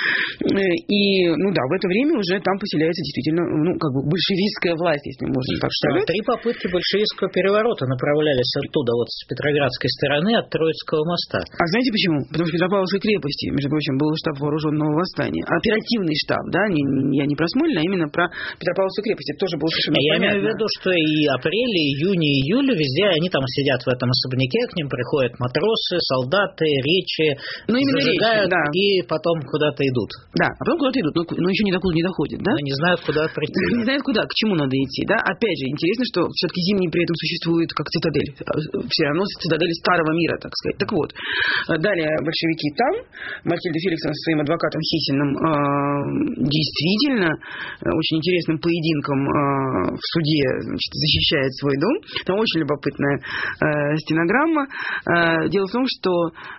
И, ну да, в это время уже там поселяется действительно, ну, как бы большевистская власть, если можно так сказать.
Три попытки большевистского переворота направлялись оттуда, вот с Петроградской стороны, от Троицкого моста.
А знаете почему? Потому что в Петропавловской крепости, между прочим, был штаб вооруженного восстания. Оперативный штаб, да, не, я не про Смольный, а именно про Петропавловскую крепость. Это тоже было совершенно
Я
понятно.
имею в виду, что и апреле, июне, июле, везде они там сидят в этом особняке, к ним приходят матросы, солдаты, речи, ну, зажигают речи, да. И потом куда-то идут.
Да, а потом куда-то идут, но, но еще никуда не доходят, да?
Но не знают, куда прийти.
Не знают, куда, к чему надо идти, да? Опять же, интересно, что все-таки Зимний при этом существует как цитадель. Все равно цитадель старого мира, так сказать. Так вот, далее большевики там, Матильда Феликсовна со своим адвокатом Хисиным действительно очень интересным поединком в суде, значит, защищает свой дом. Там очень любопытная стенограмма. Дело в том, что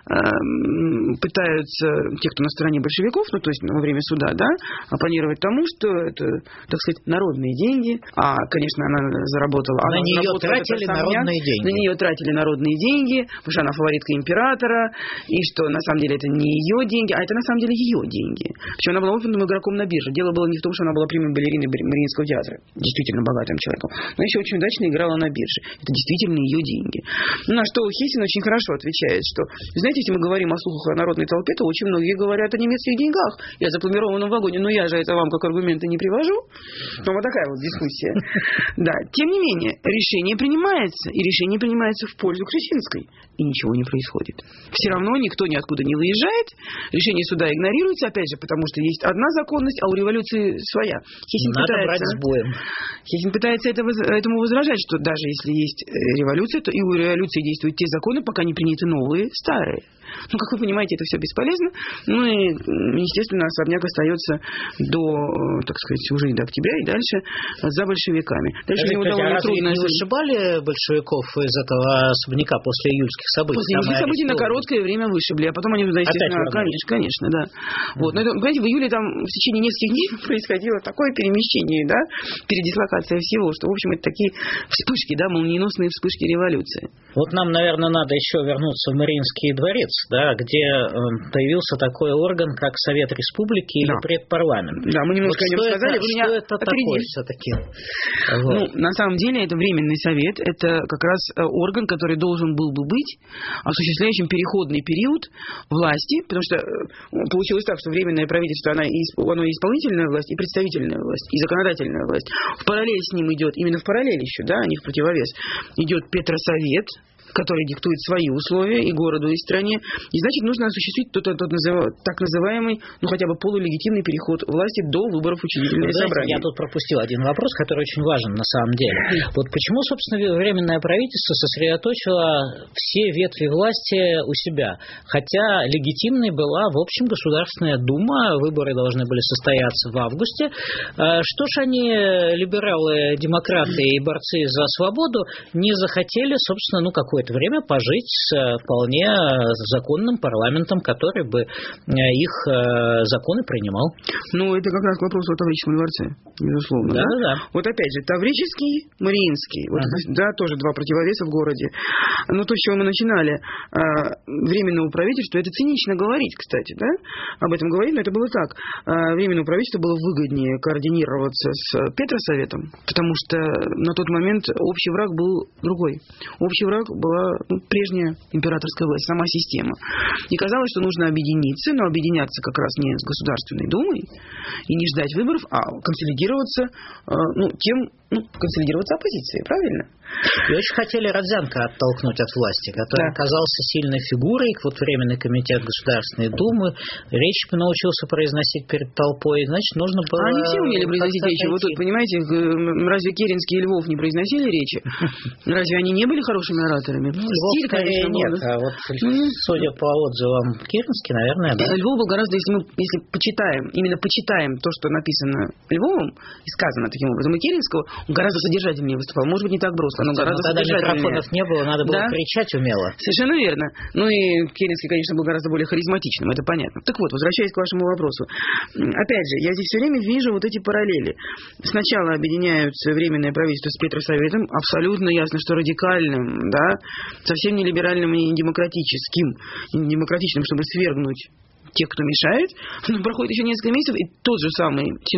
пытаются те, кто на стороне большевиков, ну, то есть во время суда, да, оппонировать тому, что это, так сказать, народные деньги, а, конечно, она заработала...
На
она
нее
заработала
тратили народные деньги.
На нее тратили народные деньги, потому что она фаворитка императора, и что, на самом деле, это не ее деньги, а это, на самом деле, ее деньги. Причем она была опытным игроком на бирже. Дело было не в том, что она была прямой балериной Мариинского театра, действительно богатым человеком, но еще очень удачно играла на бирже. Это действительно ее деньги. На что Хисин очень хорошо отвечает, что, знаете, если мы говорим о слухах о народной толпе, то очень многие говорят о немецких деньгах и о запломбированном вагоне, но я же это вам как аргументы не привожу. Ну, вот такая вот дискуссия. Да, тем не менее, решение принимается, и решение принимается в пользу Крысинской, и ничего не происходит. Все равно никто ниоткуда не выезжает, решение суда игнорируется, опять же, потому что есть одна законность, а у революции своя. Хисин
Надо
пытается,
брать с боем.
Хисин пытается это, этому возражать, что даже если есть революция, то и у революции действуют те законы, пока не приняты новые, старые. Ну, как вы понимаете, это все бесполезно. Ну и, естественно, особняк остается до, так сказать, уже и до октября, и дальше за большевиками. Дальше
Скажите,
мне довольно
а
трудно...
не вышибали большевиков из этого особняка после июльских событий?
После июльских событий на короткое время вышибли, а потом они туда, естественно, конечно, конечно, да. Mm-hmm. Вот. Но это, понимаете, в июле там в течение нескольких дней происходило такое перемещение, да, передислокация всего, что, в общем, это такие вспышки, да, молниеносные вспышки революции.
Вот нам, наверное, надо еще вернуться в Мариинский дворец, да, где появился такой орган, как Совет Республики или да. Предпарламент.
Да, мы немножко
вот
о нем сказали,
это,
вы меня
что это такое все-таки? Вот.
Ну, на самом деле, это временный совет, это как раз орган, который должен был бы быть осуществляющим переходный период власти, потому что получилось так, что временное правительство, оно и, оно и исполнительная власть, и представительная власть, и законодательная власть. В параллель с ним идет, именно в параллель еще, да, а не в противовес, идет Петросовет, который диктует свои условия и городу, и стране. И, значит, нужно осуществить тот, тот, тот назыв... так называемый, ну, хотя бы полулегитимный переход власти до выборов учредительного собрания.
Я тут пропустил один вопрос, который очень важен на самом деле. Вот почему, собственно, Временное правительство сосредоточило все ветви власти у себя? Хотя легитимной была, в общем, Государственная Дума, выборы должны были состояться в августе. Что ж они, либералы, демократы и борцы за свободу, не захотели, собственно, ну, какой это время пожить с вполне законным парламентом, который бы их законы принимал.
Ну, это как раз к вопросу о Таврическом дворце, безусловно.
Да, да. да.
Вот опять же, Таврический, Мариинский. Вот, ага. Да, тоже два противовеса в городе. Но то, с чего мы начинали, Временного правительства, это цинично говорить, кстати, да? Об этом говорить, но это было так. Временному правительству было выгоднее координироваться с Петросоветом, потому что на тот момент общий враг был другой. Общий враг был была ну, прежняя императорская власть, сама система. И казалось, что нужно объединиться, но объединяться как раз не с Государственной Думой и не ждать выборов, а консолидироваться, э, ну, тем, ну, консолидироваться оппозицией, правильно?
И очень хотели Родзянко оттолкнуть от власти, который да. оказался сильной фигурой, вот Временный комитет Государственной Думы, речь научился произносить перед толпой, значит, нужно было...
Они все умели произносить речи. Вот тут, понимаете, разве Керенский и Львов не произносили речи? Разве они не были хорошими ораторами?
Ну, Львов Стиль, скорее конечно, нет, а вот, судя по отзывам, Керенский, наверное, да.
Львов был гораздо, если мы если почитаем, именно почитаем то, что написано Львовым, и сказано таким образом, и Керенского, он гораздо содержательнее выступал. Может быть, не так броско, но гораздо
тогда микрофонов не было, надо было да? кричать умело.
Совершенно верно. Ну и Керенский, конечно, был гораздо более харизматичным, это понятно. Так вот, возвращаясь к вашему вопросу. Опять же, я здесь все время вижу вот эти параллели. Сначала объединяются Временное правительство с Петросоветом, абсолютно ясно, что радикальным, да, совсем не либеральным и не демократическим, не демократичным, чтобы свергнуть тех, кто мешает. Но проходит еще несколько месяцев, и тот же самый синдром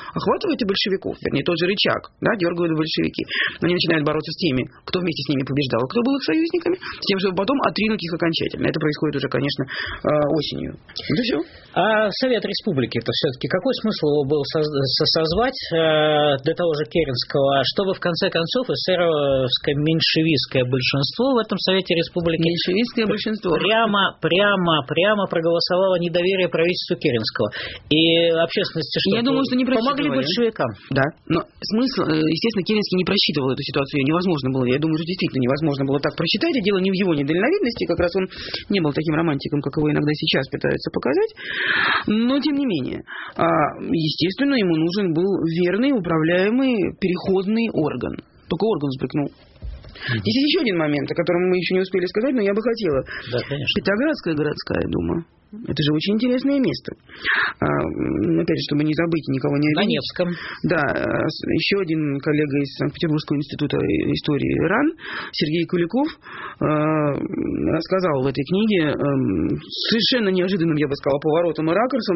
охватывают и большевиков, вернее, тот же рычаг, да, дергают большевики. Они начинают бороться с теми, кто вместе с ними побеждал, кто был их союзниками, с тем, чтобы потом отринуть их окончательно. Это происходит уже, конечно, осенью. Это все.
А Совет Республики-то все-таки какой смысл его был созвать для того же Керенского, чтобы в конце концов эсеровское меньшевистское большинство в этом Совете Республики
меньшевистское большинство
прямо, прямо, прямо проголосовало недоверие правительству Керенского. И общественности что?
Я думаю, что не
помогли большевикам.
Да, но смысл, естественно, Керенский не просчитывал эту ситуацию, ее невозможно было. Я думаю, что действительно невозможно было так просчитать. И дело не в его недальновидности, как раз он не был таким романтиком, как его иногда сейчас пытаются показать. Но, тем не менее, естественно, ему нужен был верный, управляемый, переходный орган. Только орган сбрыкнул. Здесь есть еще один момент, о котором мы еще не успели сказать, но я бы хотела.
Да, конечно.
Петроградская городская дума. Это же очень интересное место. А, опять же, чтобы не забыть, никого не обидеть.
На Невском.
Да, еще один коллега из Санкт-Петербургского института истории РАН, Сергей Куликов, рассказал в этой книге совершенно неожиданным, я бы сказала, поворотом и ракурсом,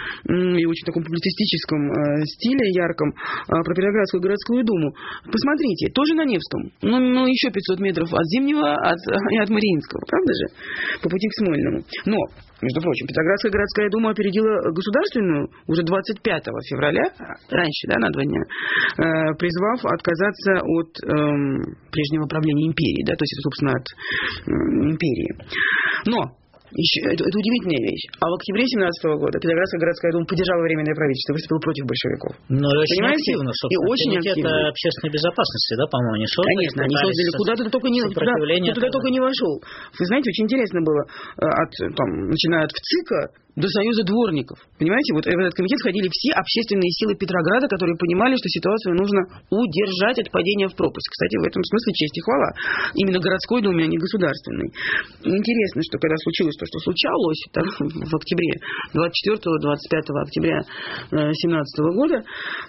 и очень таком публицистическом стиле, ярком, про Петроградскую городскую думу. Посмотрите, тоже на Невском, но, но еще пятьсот метров от Зимнего от, и от Мариинского, правда же? По пути к Смольному. Но между прочим, Петроградская городская дума опередила государственную уже двадцать пятого февраля, раньше, да, на два дня, э, призвав отказаться от э, прежнего правления империи, да, то есть, собственно, от э, империи. Но еще, это, это удивительная вещь. А в октябре семнадцатого года Петроградская городская дума поддержала Временное правительство, выступила против большевиков.
Ну, очень
понимаете?
активно, собственно.
И очень
Комитет
активно.
общественной безопасности, да, по-моему, они создали.
Конечно, они создали, куда ты только не, туда, ты туда только не вошел. Вы знаете, очень интересно было, от, там, начиная от ВЦИКа до Союза дворников. Понимаете, вот в этот комитет входили все общественные силы Петрограда, которые понимали, что ситуацию нужно удержать от падения в пропасть. Кстати, в этом смысле честь и хвала. Именно городской думе, а не государственной. Интересно, что когда случилось то, что случалось так, в октябре, двадцать четвёртого - двадцать пятого октября семнадцатого года,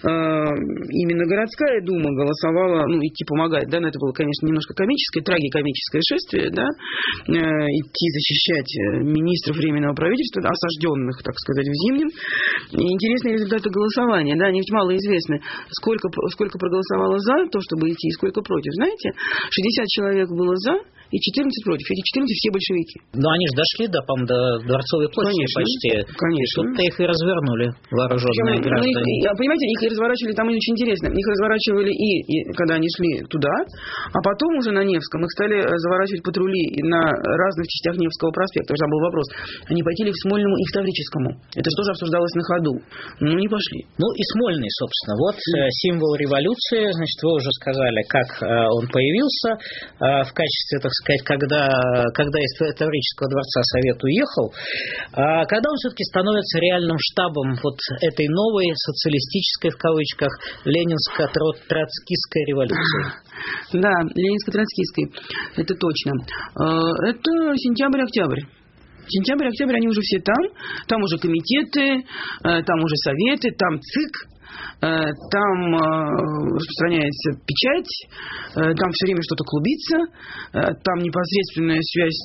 именно городская дума голосовала, ну, идти помогать, да, но это было, конечно, немножко комическое, трагикомическое шествие, да, идти защищать министров Временного правительства, осажденных, так сказать, в Зимнем. И интересные результаты голосования, да, они ведь мало известны. Сколько, сколько проголосовало за то, чтобы идти, и сколько против, знаете? шестьдесят человек было за, и четырнадцать против. Эти четырнадцать все большевики.
Но они же дошли до, по-моему, до Дворцовой площади
конечно,
почти.
Конечно.
Тут-то их и развернули, вооруженные
Причем,
граждане.
Ну, их, понимаете, их и разворачивали, там очень интересно. Их разворачивали и, и когда они шли туда, а потом уже на Невском их стали заворачивать патрули на разных частях Невского проспекта. Уже там был вопрос, они пойти ли к Смольному и к Таврическому. Это же тоже обсуждалось на ходу. Ну, не пошли.
Ну, и Смольный, собственно. Вот mm. символ революции. Значит, вы уже сказали, как он появился в качестве, так сказать, когда, когда из Таврического дворца Совет уехал, когда он все-таки становится реальным штабом вот этой новой социалистической, в кавычках, ленинско-троцкистской революции.
Да, ленинско-троцкистской. Это точно. Это сентябрь-октябрь. Сентябрь-октябрь, они уже все там. Там уже комитеты, там уже советы, там ЦИК. Там распространяется печать, там все время что-то клубится, там непосредственная связь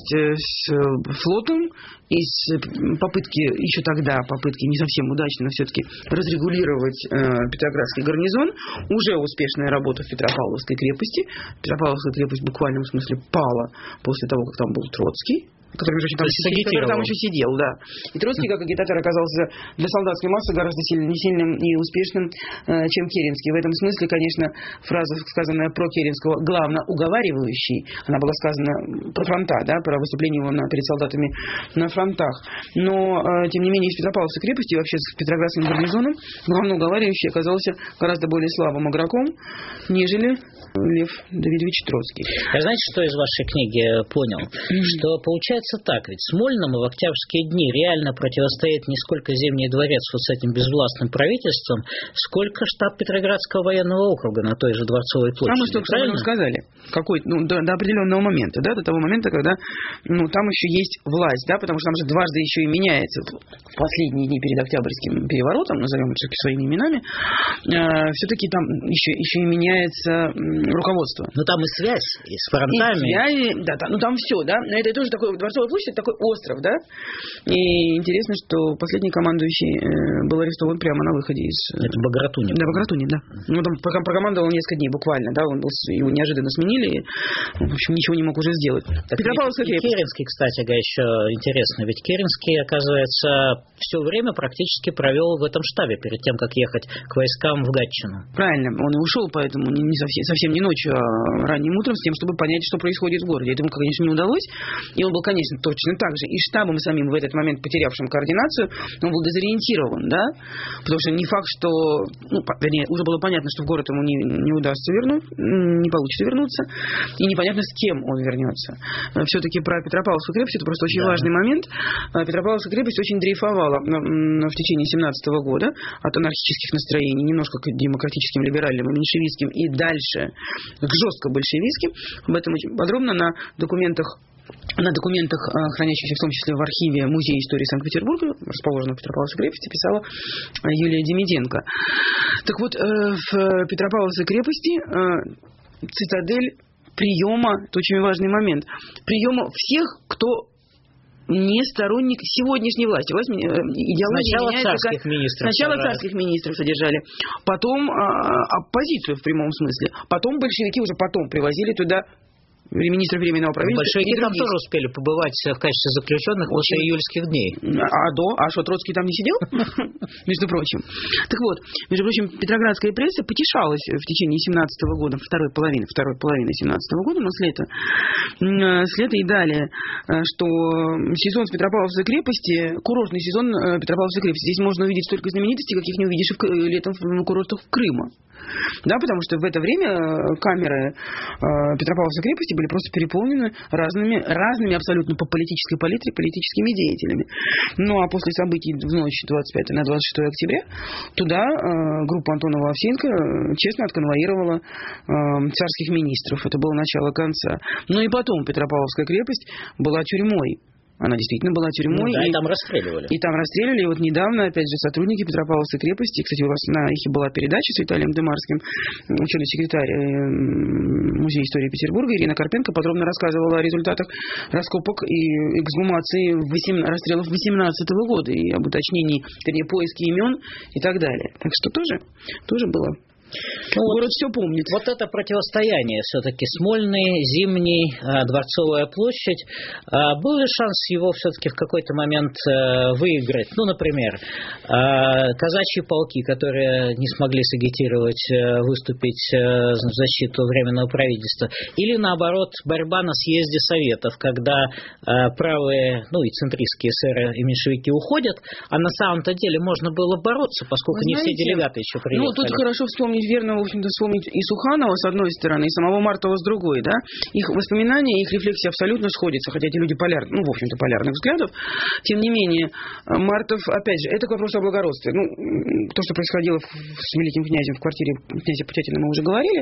с флотом и с попытки, еще тогда попытки не совсем удачно, но все-таки разрегулировать Петроградский гарнизон, уже успешная работа в Петропавловской крепости. Петропавловская крепость в буквальном смысле пала после того, как там был Троцкий, который уже там, который там еще сидел, да. И Троцкий, как агитатор, оказался для солдатской массы гораздо сильным, сильным и успешным, э, чем Керенский. В этом смысле, конечно, фраза, сказанная про Керенского, главно уговаривающий, она была сказана про фронта, да, про выступление его на, перед солдатами на фронтах. Но, э, тем не менее, из Петропавловской крепости, вообще с Петроградским гарнизоном, главно уговаривающий оказался гораздо более слабым игроком, нежели Лев Давидович Троцкий.
Я знаете, что из вашей книги понял? Mm-hmm. Что получается так, ведь Смольному в октябрьские дни реально противостоит не сколько Зимний дворец вот с этим безвластным правительством, сколько штаб Петроградского военного округа на той же Дворцовой площади.
А мы что-то правильно сказали. Какой, ну, до, до определенного момента, да, до того момента, когда ну, там еще есть власть, да, потому что что там же дважды еще и меняется в последние дни перед Октябрьским переворотом, назовем это все-таки своими именами, все-таки там еще, еще и меняется руководство.
Ну, там и связь, и с фронтами.
И связи, да, там, ну, там все, да. Но это тоже такой, Дворцовая площадь, такой остров, да. И интересно, что последний командующий был арестован прямо на выходе из...
Это Багратунин.
Да, Багратунин, да. Ну, там прокомандовал несколько дней буквально, да, он был, его неожиданно сменили, и, в общем, ничего не мог уже сделать.
Петропавловская крепость. Керенский, кстати, еще интересно, ведь Керенский, оказывается, все время практически провел в этом штабе перед тем, как ехать к войскам в Гатчину.
Правильно, он и ушел, поэтому не, не совсем, совсем не ночью, а ранним утром, с тем, чтобы понять, что происходит в городе. Это ему, конечно, не удалось, и он был, конечно, точно так же и штабом самим в этот момент потерявшим координацию, он был дезориентирован, да, потому что не факт, что, ну, вернее, уже было понятно, что в город ему не, не удастся вернуть, не получится вернуться, и непонятно, с кем он вернется. Все-таки про Петропавловскую крепость, это просто очень да. важный момент. Петропавловская крепость очень дрейфовала в течение семнадцатого года от анархических настроений немножко к демократическим, либеральным и меньшевистским, и дальше к жестко большевистским. Об этом очень подробно на документах на документах, хранящихся в том числе в архиве Музея истории Санкт-Петербурга, расположенного в Петропавловской крепости, писала Юлия Демиденко. Так вот, в Петропавловской крепости цитадель приема, это очень важный момент, приема всех, кто не сторонник сегодняшней власти. Власть, идеология
сначала
меняется,
царских
как...
министров
Сначала
сажали.
царских министров содержали, потом а, оппозицию в прямом смысле, потом большевики уже потом привозили туда министров временного правительства.
Большевики там тоже успели побывать в качестве заключенных после июльских дней.
А до? А что, Троцкий там не сидел? Между прочим. Так вот, между прочим, петроградская пресса потешалась в течение семнадцатого года, второй половины, второй половины семнадцатого года, но с лета, с лета и далее, что сезон с Петропавловской крепости, курортный сезон Петропавловской крепости, здесь можно увидеть столько знаменитостей, каких не увидишь летом на курортах Крыма. Да, потому что в это время камеры Петропавловской крепости были просто переполнены разными, разными абсолютно по политической палитре политическими деятелями. Ну, а после событий в ночь двадцать пятого на двадцать шестое октября туда группа Антонова Овсеенко честно отконвоировала царских министров. Это было начало конца. Ну и потом Петропавловская крепость была тюрьмой. Она действительно была тюрьмой.
Ну, да,
и,
и там расстреливали.
И там расстреливали. И вот недавно, опять же, сотрудники Петропавловской крепости, кстати, у вас на эхе была передача с Виталием Демарским, ученый секретарь Музея истории Петербурга, Ирина Карпенко подробно рассказывала о результатах раскопок и эксгумации расстрелов восемнадцатого года и об уточнении, вернее, поиске имен и так далее. Так что тоже, тоже было. Ну, город вот, все помнит.
Вот это противостояние все-таки Смольный, Зимний, Дворцовая площадь. Был ли шанс его все-таки в какой-то момент выиграть? Ну, например, казачьи полки, которые не смогли сагитировать, выступить в защиту Временного правительства. Или, наоборот, борьба на съезде Советов, когда правые, ну и центристские эсеры и меньшевики уходят, а на самом-то деле можно было бороться, поскольку Вы не знаете, все делегаты еще приехали.
Ну, тут хорошо вспомнить верно, в общем-то, вспомнить и Суханова с одной стороны, и самого Мартова с другой, да. Их воспоминания, их рефлексии абсолютно сходятся, хотя эти люди полярны, ну, в общем-то, полярных взглядов. Тем не менее, Мартов, опять же, это к вопросу о благородстве. Ну, то, что происходило с великим князем в квартире князя Путятина, мы уже говорили.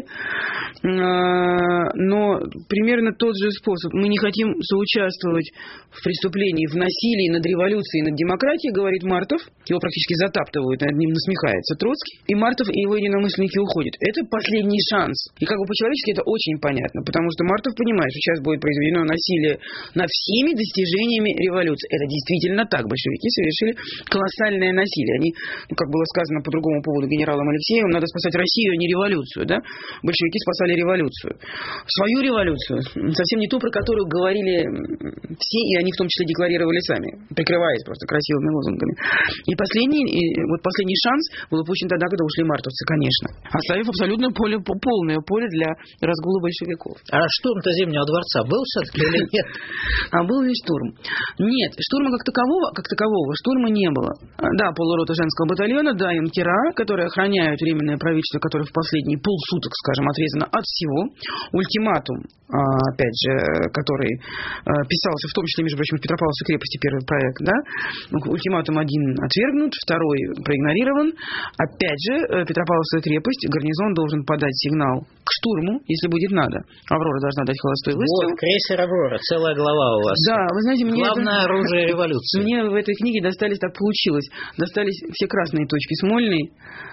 Но примерно тот же способ. Мы не хотим соучаствовать в преступлении, в насилии над революцией, над демократией, говорит Мартов. Его практически затаптывают, над ним насмехается Троцкий. И Мартов и его единомышленники уходят. Это последний шанс. И как бы по-человечески это очень понятно, потому что Мартов понимает, что сейчас будет произведено насилие над всеми достижениями революции. Это действительно так. Большевики совершили колоссальное насилие. Они, ну, как было сказано по другому поводу генералом Алексеевым, надо спасать Россию, а не революцию. Да? Большевики спасали революцию. Свою революцию, совсем не ту, про которую говорили все, и они в том числе декларировали сами, прикрываясь просто красивыми лозунгами. И последний, и вот последний шанс был упущен тогда, когда ушли мартовцы, конечно. Оставив абсолютно поле, полное поле для разгула большевиков.
А штурм-то Зимнего дворца был все-таки или нет?
А был ли штурм? Нет, штурма как такового, как такового штурма не было. Да, полурота женского батальона, да, юнкера, которые охраняют временное правительство, которое в последние полсуток, скажем, отрезано от всего. Ультиматум, опять же, который писался, в том числе, между прочим, в Петропавловской крепости, первый проект, да. Ультиматум один отвергнут, второй проигнорирован. Опять же, Петропавловская крепость крепость, гарнизон должен подать сигнал к штурму, если будет надо. «Аврора» должна дать холостой выстрел.
Вот, крейсер «Аврора», целая глава у вас.
Да, вы знаете, мне
главное
это...
оружие революции.
Мне в этой книге достались, так получилось, достались все красные точки: Смольный,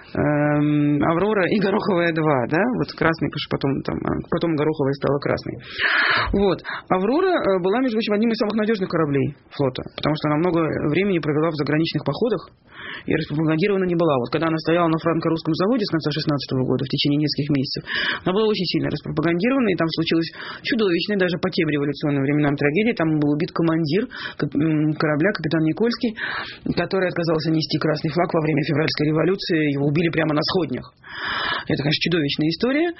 эм, «Аврора» и «Гороховая два», да, вот красный, потому что потом, там, потом «Гороховая» стала красной. Вот. «Аврора» была, между прочим, одним из самых надежных кораблей флота, потому что она много времени провела в заграничных походах и распропагандирована не была. Вот когда она стояла на франко-русском заводе с конца шестнадцатого года в течение нескольких месяцев, она была очень сильно распропагандирована, и там случилось чудовищное даже по тем революционным временам трагедии. Там был убит командир корабля, капитан Никольский, который отказался нести красный флаг во время февральской революции. Его убили прямо на сходнях. Это, конечно, чудовищная история.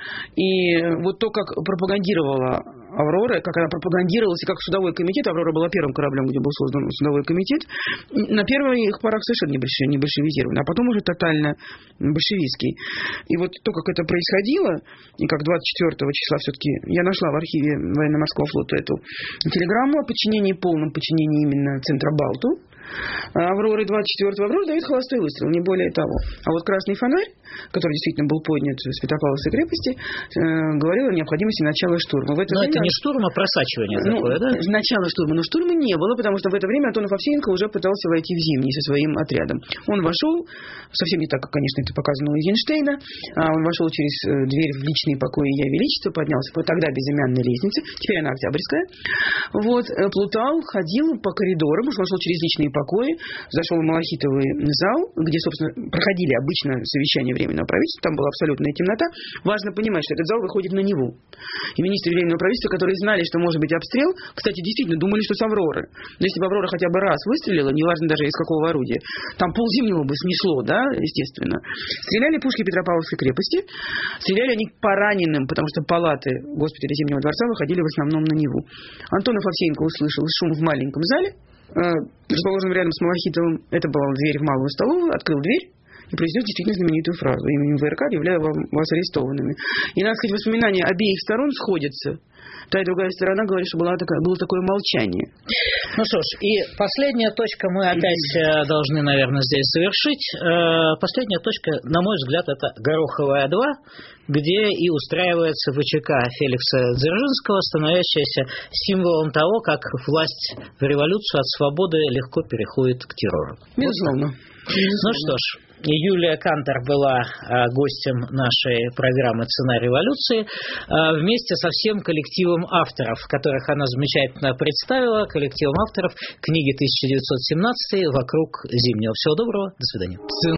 И вот то, как пропагандировала «Аврора», как она пропагандировалась, и как судовой комитет, «Аврора» была первым кораблем, где был создан судовой комитет, на первых порах совершенно не большевизирован, а потом уже тотально большевистский. И вот то, как это происходило, и как двадцать четвёртого числа все-таки я нашла в архиве военно-морского флота эту телеграмму о подчинении, полном подчинении именно Центробалту, «Авроры» двадцать четвёртого «Аврора» дает холостой выстрел, не более того. А вот «Красный фонарь», который действительно был поднят с Петропавловской крепости, э, говорил о необходимости начала штурма. В это
но
время...
это не штурм, а просачивание
ну,
такое, да?
Начало штурма. Но штурма не было, потому что в это время Антонов Овсеенко уже пытался войти в Зимний со своим отрядом. Он вошел, совсем не так, как, конечно, это показано у Эйзенштейна, а он вошел через дверь в личные покои Ее Величества, поднялся по тогда безымянной лестнице, теперь она Октябрьская, вот, плутал, ходил по коридорам, уж вошел через личные покои, зашел в малахитовый зал, где, собственно, проходили обычно совещания Временного правительства, там была абсолютная темнота. Важно понимать, что этот зал выходит на Неву. И министры Временного правительства, которые знали, что может быть обстрел, кстати, действительно думали, что с «Авроры». Но если бы «Аврора» хотя бы раз выстрелила, неважно даже из какого орудия, там ползимнего бы снесло, да, естественно. Стреляли пушки Петропавловской крепости, стреляли они по раненым, потому что палаты госпиталя Зимнего дворца выходили в основном на Неву. Антонов Овсеенко услышал шум в маленьком зале, расположенном рядом с Малахитовым. Это была дверь в малую столовую, открыл дверь и произнес действительно знаменитую фразу: именем ВРК объявляю вам вас арестованными. И, надо сказать, воспоминания обеих сторон сходятся. Та и другая сторона говорит, что была такая, было такое молчание.
Ну что ж, и последняя точка мы опять должны, наверное, здесь завершить. Последняя точка, на мой взгляд, это «Гороховая два», где и устраивается ВЧК Феликса Дзержинского, становящаяся символом того, как власть в революцию от свободы легко переходит к террору.
Безусловно.
Ну что ж, Юлия Кантор была гостем нашей программы «Цена революции» вместе со всем коллективом авторов, которых она замечательно представила, коллективом авторов книги тысяча девятьсот семнадцать «Вокруг Зимнего». Всего доброго, до свидания.